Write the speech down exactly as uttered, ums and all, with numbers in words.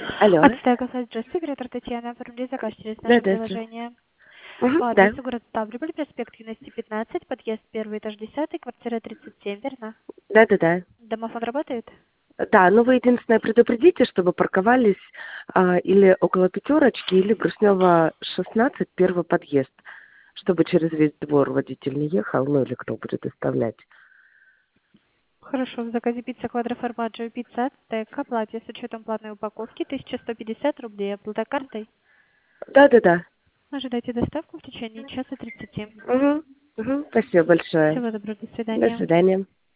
Алло. Ацтека, здравствуйте, оператор Татьяна, оформили заказ через Да, наше да, здравствуйте. приложение. Угу, По да. адресу город Ставрополь, проспект Юности, пятнадцать, подъезд первый этаж десятый, квартира тридцать семь, верно? Да, да, да. Домофон работает? Да, ну вы единственное предупредите, чтобы парковались а, или около пятерочки, или Грушнева шестнадцать, первый подъезд, чтобы через весь двор водитель не ехал, ну или кто будет доставлять. Хорошо, в заказе пицца квадроформаджо, пицца Ацтека, платье с учетом платной упаковки, тысяча сто пятьдесят рублей, оплата картой. Да, да, да. Ожидайте доставку в течение часа тридцати. Угу, угу. Спасибо большое. Всего доброго, до До свидания. свидания.